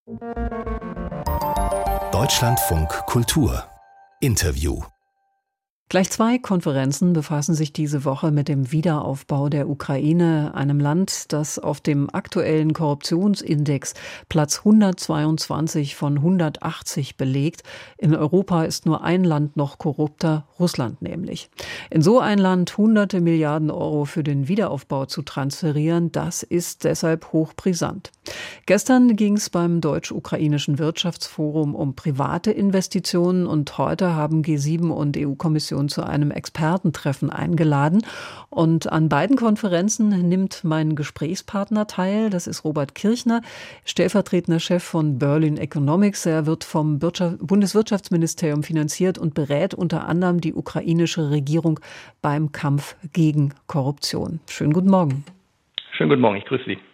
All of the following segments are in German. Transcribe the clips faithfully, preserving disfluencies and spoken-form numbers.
Deutschlandfunk Kultur Interview. Gleich zwei Konferenzen befassen sich diese Woche mit dem Wiederaufbau der Ukraine, einem Land, das auf dem aktuellen Korruptionsindex Platz hundertzweiundzwanzig von hundertachtzig belegt. In Europa ist nur ein Land noch korrupter, Russland nämlich. In so ein Land hunderte Milliarden Euro für den Wiederaufbau zu transferieren, das ist deshalb hochbrisant. Gestern ging es beim Deutsch-Ukrainischen Wirtschaftsforum um private Investitionen und heute haben G sieben und E U-Kommission zu einem Expertentreffen eingeladen. Und an beiden Konferenzen nimmt mein Gesprächspartner teil. Das ist Robert Kirchner, stellvertretender Chef von Berlin Economics. Er wird vom Bundeswirtschaftsministerium finanziert und berät unter anderem die ukrainische Regierung beim Kampf gegen Korruption. Schönen guten Morgen. Schönen guten Morgen, ich grüße Sie.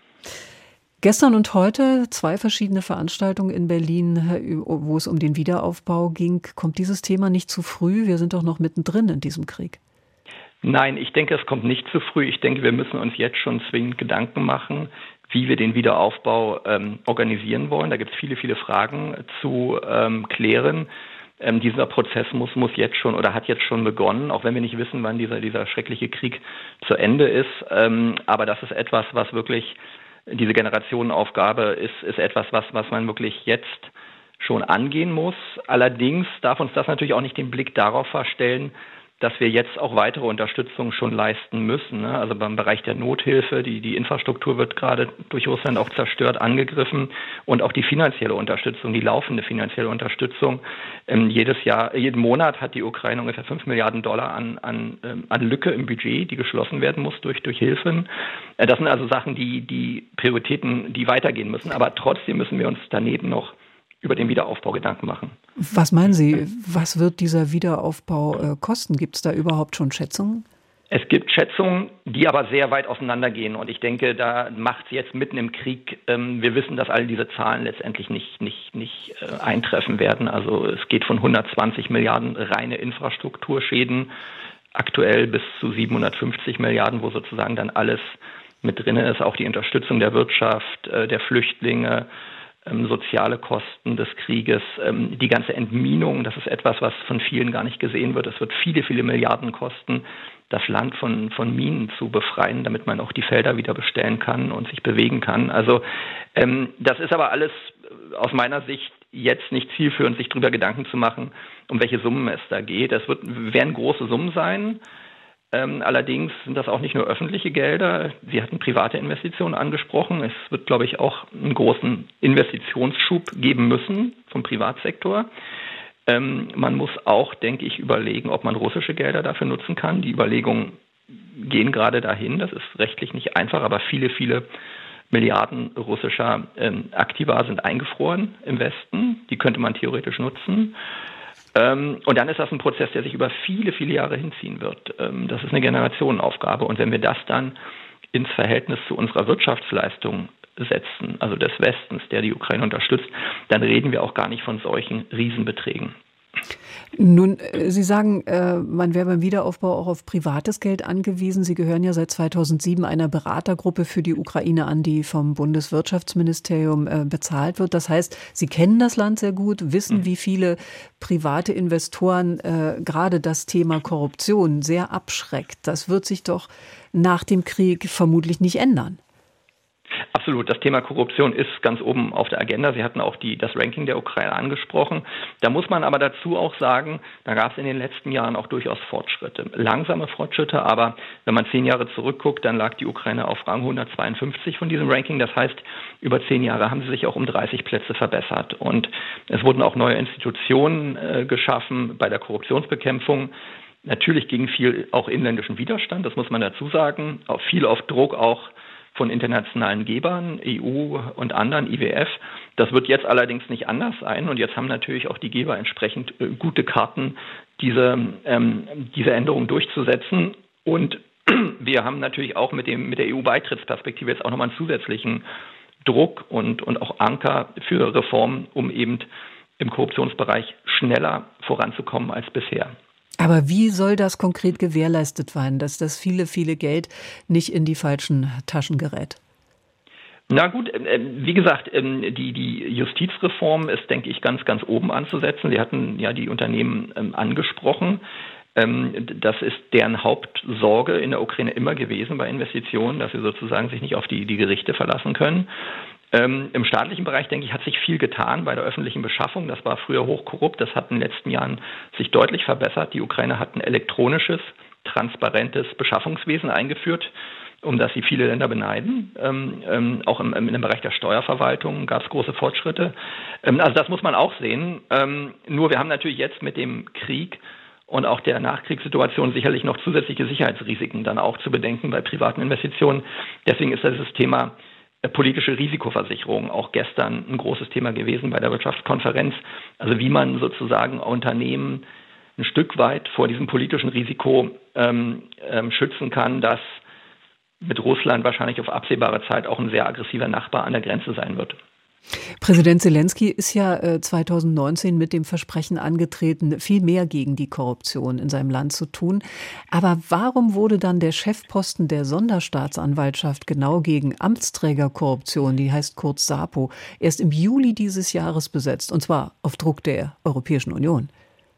Gestern und heute zwei verschiedene Veranstaltungen in Berlin, wo es um den Wiederaufbau ging. Kommt dieses Thema nicht zu früh? Wir sind doch noch mittendrin in diesem Krieg. Nein, ich denke, es kommt nicht zu früh. Ich denke, wir müssen uns jetzt schon zwingend Gedanken machen, wie wir den Wiederaufbau ähm, organisieren wollen. Da gibt es viele, viele Fragen zu ähm, klären. Ähm, dieser Prozess muss, muss jetzt schon oder hat jetzt schon begonnen, auch wenn wir nicht wissen, wann dieser, dieser schreckliche Krieg zu Ende ist. Ähm, aber das ist etwas, was wirklich diese Generationenaufgabe ist, ist etwas, was, was man wirklich jetzt schon angehen muss. Allerdings darf uns das natürlich auch nicht den Blick darauf verstellen, dass wir jetzt auch weitere Unterstützung schon leisten müssen. Also beim Bereich der Nothilfe, die, die Infrastruktur wird gerade durch Russland auch zerstört, angegriffen und auch die finanzielle Unterstützung, die laufende finanzielle Unterstützung. Ähm, jedes Jahr, jeden Monat hat die Ukraine ungefähr fünf Milliarden Dollar an, an, ähm, an Lücke im Budget, die geschlossen werden muss durch, durch Hilfen. Äh, das sind also Sachen, die, die Prioritäten, die weitergehen müssen. Aber trotzdem müssen wir uns daneben noch über den Wiederaufbau Gedanken machen. Was meinen Sie, was wird dieser Wiederaufbau äh, kosten? Gibt es da überhaupt schon Schätzungen? Es gibt Schätzungen, die aber sehr weit auseinandergehen. Und ich denke, da macht es jetzt mitten im Krieg, ähm, wir wissen, dass all diese Zahlen letztendlich nicht, nicht, nicht äh, eintreffen werden. Also es geht von hundertzwanzig Milliarden reine Infrastrukturschäden aktuell bis zu siebenhundertfünfzig Milliarden, wo sozusagen dann alles mit drin ist. Auch die Unterstützung der Wirtschaft, äh, der Flüchtlinge, Ähm, soziale Kosten des Krieges, ähm, die ganze Entminung, das ist etwas, was von vielen gar nicht gesehen wird. Es wird viele, viele Milliarden kosten, das Land von, von Minen zu befreien, damit man auch die Felder wieder bestellen kann und sich bewegen kann. Also ähm, das ist aber alles aus meiner Sicht jetzt nicht zielführend, sich darüber Gedanken zu machen, um welche Summen es da geht. Es wird, werden große Summen sein. Ähm, allerdings sind das auch nicht nur öffentliche Gelder. Sie hatten private Investitionen angesprochen. Es wird, glaube ich, auch einen großen Investitionsschub geben müssen vom Privatsektor. Ähm, man muss auch, denke ich, überlegen, ob man russische Gelder dafür nutzen kann. Die Überlegungen gehen gerade dahin. Das ist rechtlich nicht einfach, aber viele, viele Milliarden russischer ähm, Aktiva sind eingefroren im Westen. Die könnte man theoretisch nutzen. Ähm, und dann ist das ein Prozess, der sich über viele, viele Jahre hinziehen wird. Ähm, das ist eine Generationenaufgabe. Und wenn wir das dann ins Verhältnis zu unserer Wirtschaftsleistung setzen, also des Westens, der die Ukraine unterstützt, dann reden wir auch gar nicht von solchen Riesenbeträgen. Nun, Sie sagen, man wäre beim Wiederaufbau auch auf privates Geld angewiesen. Sie gehören ja seit zweitausendsieben einer Beratergruppe für die Ukraine an, die vom Bundeswirtschaftsministerium bezahlt wird. Das heißt, Sie kennen das Land sehr gut, wissen, wie viele private Investoren gerade das Thema Korruption sehr abschreckt. Das wird sich doch nach dem Krieg vermutlich nicht ändern. Absolut. Das Thema Korruption ist ganz oben auf der Agenda. Sie hatten auch die, das Ranking der Ukraine angesprochen. Da muss man aber dazu auch sagen, da gab es in den letzten Jahren auch durchaus Fortschritte. Langsame Fortschritte, aber wenn man zehn Jahre zurückguckt, dann lag die Ukraine auf Rang hundertzweiundfünfzig von diesem Ranking. Das heißt, über zehn Jahre haben sie sich auch um dreißig Plätze verbessert. Und es wurden auch neue Institutionen äh, geschaffen bei der Korruptionsbekämpfung. Natürlich gegen viel auch inländischen Widerstand, das muss man dazu sagen. Auch viel auf Druck auch von internationalen Gebern, E U und anderen, I W F. Das wird jetzt allerdings nicht anders sein. Und jetzt haben natürlich auch die Geber entsprechend äh, gute Karten, diese, ähm, diese Änderung durchzusetzen. Und wir haben natürlich auch mit dem mit der E U-Beitrittsperspektive jetzt auch nochmal einen zusätzlichen Druck und, und auch Anker für Reformen, um eben im Korruptionsbereich schneller voranzukommen als bisher. Aber wie soll das konkret gewährleistet werden, dass das viele, viele Geld nicht in die falschen Taschen gerät? Na gut, wie gesagt, die, die Justizreform ist, denke ich, ganz, ganz oben anzusetzen. Sie hatten ja die Unternehmen angesprochen. Das ist deren Hauptsorge in der Ukraine immer gewesen bei Investitionen, dass sie sozusagen sich nicht auf die, die Gerichte verlassen können. Ähm, Im staatlichen Bereich, denke ich, hat sich viel getan bei der öffentlichen Beschaffung. Das war früher hochkorrupt. Das hat in den letzten Jahren sich deutlich verbessert. Die Ukraine hat ein elektronisches, transparentes Beschaffungswesen eingeführt, um das sie viele Länder beneiden. Ähm, ähm, auch im, im Bereich der Steuerverwaltung gab es große Fortschritte. Ähm, also das muss man auch sehen. Ähm, nur wir haben natürlich jetzt mit dem Krieg und auch der Nachkriegssituation sicherlich noch zusätzliche Sicherheitsrisiken dann auch zu bedenken bei privaten Investitionen. Deswegen ist dieses Thema politische Risikoversicherung auch gestern ein großes Thema gewesen bei der Wirtschaftskonferenz. Also wie man sozusagen Unternehmen ein Stück weit vor diesem politischen Risiko ähm, ähm, schützen kann, dass mit Russland wahrscheinlich auf absehbare Zeit auch ein sehr aggressiver Nachbar an der Grenze sein wird. Präsident Selenskyj ist ja äh, zweitausendneunzehn mit dem Versprechen angetreten, viel mehr gegen die Korruption in seinem Land zu tun. Aber warum wurde dann der Chefposten der Sonderstaatsanwaltschaft genau gegen Amtsträgerkorruption, die heißt kurz SAPO, erst im Juli dieses Jahres besetzt, und zwar auf Druck der Europäischen Union?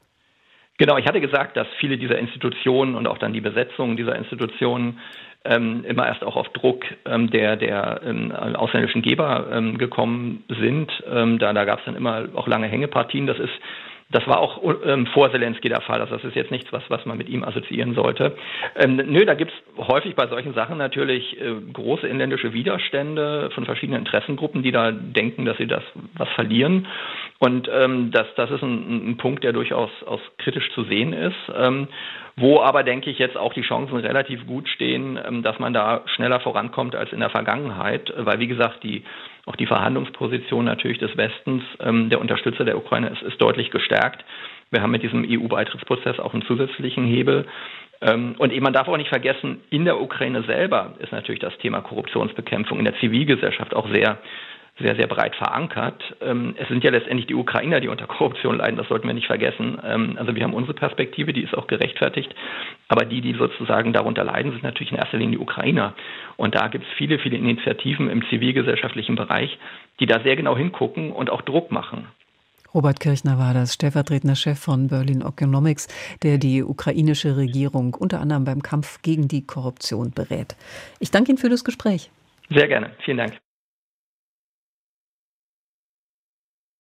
Genau, ich hatte gesagt, dass viele dieser Institutionen und auch dann die Besetzung dieser Institutionen ähm, immer erst auch auf Druck ähm, der, der ähm, ausländischen Geber ähm, gekommen sind. Ähm, da da gab es dann immer auch lange Hängepartien. Das ist Das war auch ähm, vor Selenskyj der Fall. Also das ist jetzt nichts, was, was man mit ihm assoziieren sollte. Ähm, nö, da gibt es häufig bei solchen Sachen natürlich äh, große inländische Widerstände von verschiedenen Interessengruppen, die da denken, dass sie das was verlieren. Und ähm, das, das ist ein, ein Punkt, der durchaus aus kritisch zu sehen ist. Ähm, wo aber, denke ich, jetzt auch die Chancen relativ gut stehen, ähm, dass man da schneller vorankommt als in der Vergangenheit. Weil, wie gesagt, die auch die Verhandlungsposition natürlich des Westens, ähm, der Unterstützer der Ukraine, ist, ist deutlich gestärkt. Wir haben mit diesem E U-Beitrittsprozess auch einen zusätzlichen Hebel. Ähm, und eben, man darf auch nicht vergessen, in der Ukraine selber ist natürlich das Thema Korruptionsbekämpfung in der Zivilgesellschaft auch sehr, sehr, sehr breit verankert. Ähm, es sind ja letztendlich die Ukrainer, die unter Korruption leiden, das sollten wir nicht vergessen. Ähm, also wir haben unsere Perspektive, die ist auch gerechtfertigt. Aber die, die sozusagen darunter leiden, sind natürlich in erster Linie die Ukrainer. Und da gibt es viele, viele Initiativen im zivilgesellschaftlichen Bereich, die da sehr genau hingucken und auch Druck machen. Robert Kirchner war das, stellvertretender Chef von Berlin Economics, der die ukrainische Regierung unter anderem beim Kampf gegen die Korruption berät. Ich danke Ihnen für das Gespräch. Sehr gerne. Vielen Dank.